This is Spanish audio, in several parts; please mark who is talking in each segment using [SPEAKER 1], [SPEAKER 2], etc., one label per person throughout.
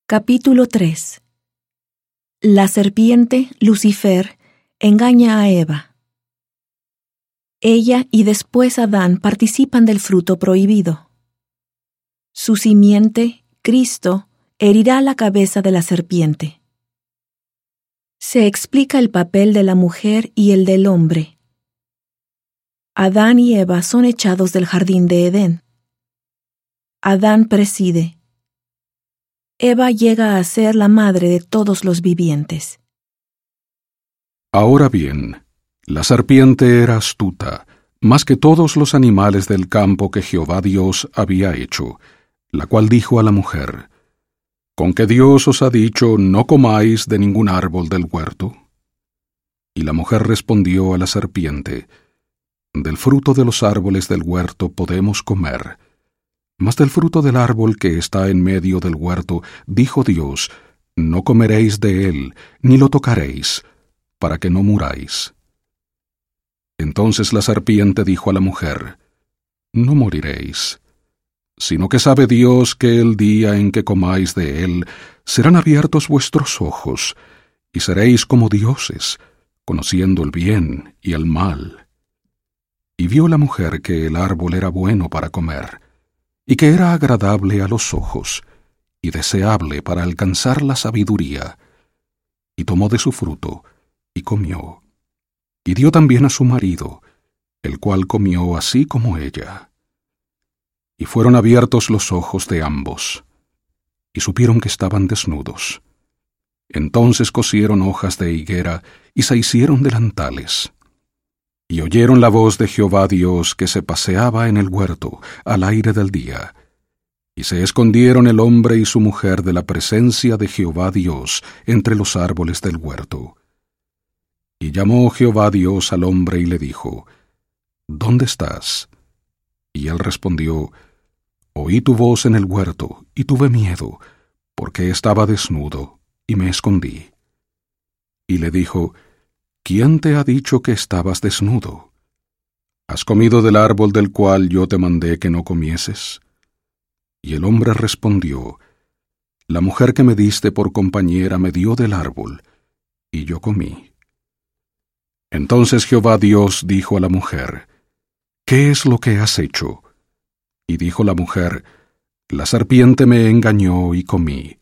[SPEAKER 1] Capítulo 3. La serpiente, Lucifer, engaña a Eva. Ella y después Adán participan del fruto prohibido. Su simiente, Cristo, herirá la cabeza de la serpiente. Se explica el papel de la mujer y el del hombre. Adán y Eva son echados del jardín de Edén. Adán preside. Eva llega a ser la madre de todos los vivientes.
[SPEAKER 2] Ahora bien, la serpiente era astuta, más que todos los animales del campo que Jehová Dios había hecho, la cual dijo a la mujer: ¿Con qué Dios os ha dicho, no comáis de ningún árbol del huerto? Y la mujer respondió a la serpiente: Del fruto de los árboles del huerto podemos comer. Mas del fruto del árbol que está en medio del huerto, dijo Dios: No comeréis de él, ni lo tocaréis, para que no muráis. Entonces la serpiente dijo a la mujer: No moriréis, sino que sabe Dios que el día en que comáis de él, serán abiertos vuestros ojos, y seréis como dioses, conociendo el bien y el mal. Y vio la mujer que el árbol era bueno para comer, y que era agradable a los ojos, y deseable para alcanzar la sabiduría. Y tomó de su fruto, y comió. Y dio también a su marido, el cual comió así como ella. Y fueron abiertos los ojos de ambos, y supieron que estaban desnudos. Entonces cosieron hojas de higuera, y se hicieron delantales. Y oyeron la voz de Jehová Dios que se paseaba en el huerto al aire del día. Y se escondieron el hombre y su mujer de la presencia de Jehová Dios entre los árboles del huerto. Y llamó Jehová Dios al hombre y le dijo: ¿Dónde estás? Y él respondió: Oí tu voz en el huerto, y tuve miedo, porque estaba desnudo, y me escondí. Y le dijo: ¿Quién te ha dicho que estabas desnudo? ¿Has comido del árbol del cual yo te mandé que no comieses? Y el hombre respondió: La mujer que me diste por compañera me dio del árbol, y yo comí. Entonces Jehová Dios dijo a la mujer: ¿Qué es lo que has hecho? Y dijo la mujer: La serpiente me engañó y comí.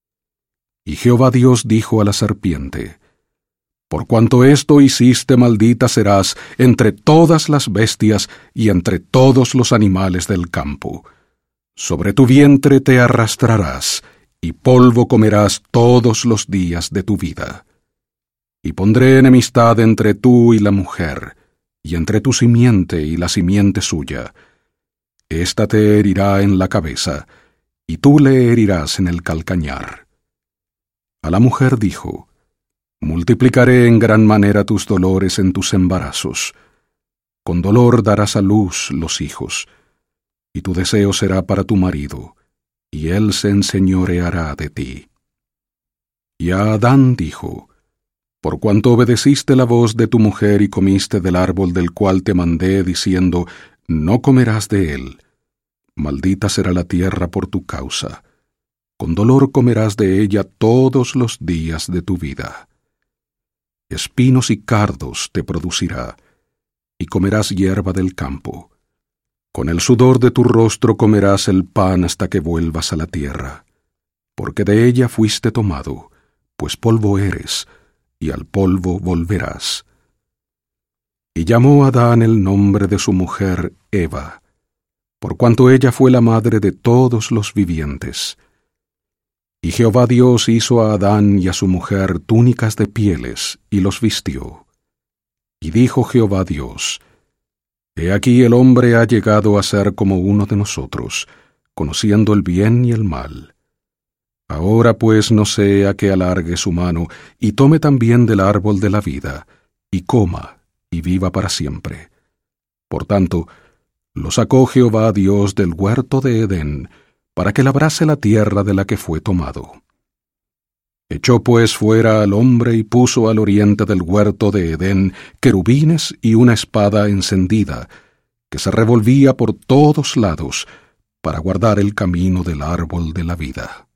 [SPEAKER 2] Y Jehová Dios dijo a la serpiente: Por cuanto esto hiciste, maldita serás entre todas las bestias y entre todos los animales del campo. Sobre tu vientre te arrastrarás, y polvo comerás todos los días de tu vida. Y pondré enemistad entre tú y la mujer, y entre tu simiente y la simiente suya. Esta te herirá en la cabeza, y tú le herirás en el calcañar. A la mujer dijo: Multiplicaré en gran manera tus dolores en tus embarazos. Con dolor darás a luz los hijos, y tu deseo será para tu marido, y él se enseñoreará de ti. Y a Adán dijo: Por cuanto obedeciste la voz de tu mujer y comiste del árbol del cual te mandé, diciendo: No comerás de él, maldita será la tierra por tu causa. Con dolor comerás de ella todos los días de tu vida. Espinos y cardos te producirá, y comerás hierba del campo. Con el sudor de tu rostro comerás el pan hasta que vuelvas a la tierra, porque de ella fuiste tomado, pues polvo eres, y al polvo volverás. Y llamó Adán el nombre de su mujer Eva, por cuanto ella fue la madre de todos los vivientes. Y Jehová Dios hizo a Adán y a su mujer túnicas de pieles, y los vistió. Y dijo Jehová Dios: He aquí el hombre ha llegado a ser como uno de nosotros, conociendo el bien y el mal. Ahora pues no sea que alargue su mano, y tome también del árbol de la vida, y coma, y viva para siempre. Por tanto, lo sacó Jehová Dios del huerto de Edén, para que labrase la tierra de la que fue tomado. Echó pues fuera al hombre y puso al oriente del huerto de Edén querubines y una espada encendida, que se revolvía por todos lados, para guardar el camino del árbol de la vida.